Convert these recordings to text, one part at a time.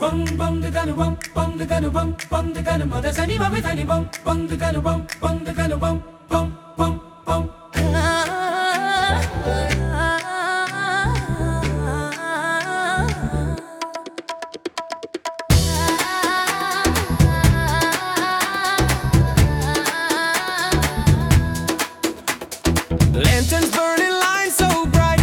bum bum the ganu bum bum the ganu bum bum the ganu mother sani bum tani bum bum the ganu bum bum the ganu bum bum bum bum. Lanterns burning, lines so bright,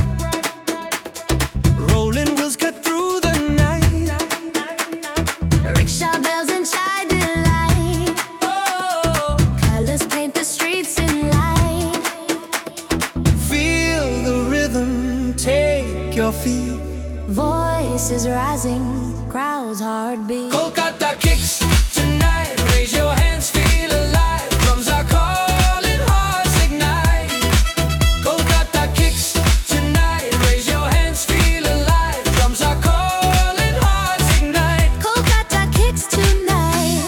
rolling wheels cut through the night. Rickshaw bells and chai delight. Oh, Colors paint the streets in light. feel the rhythm, take your feet. Voices rising, crowds heartbeat. Kolkata kicks tonight, raise your hands, feel alive. Drums are calling, hearts ignite. Kolkata kicks tonight, raise your hands, feel alive. Drums are calling, hearts ignite. Kolkata kicks tonight.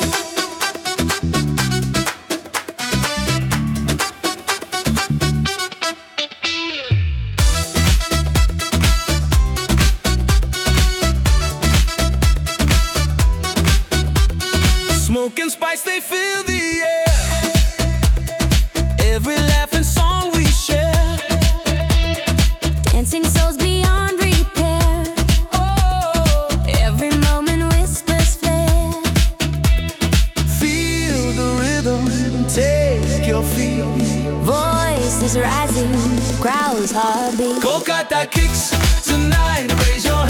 Smoke and spice, they fill the air. Every laugh and song we share. Dancing souls beyond repair. Oh, Every moment whispers flair. feel the rhythm, take your feel. Voices rising, crowds heartbeat. Kolkata kicks tonight, raise your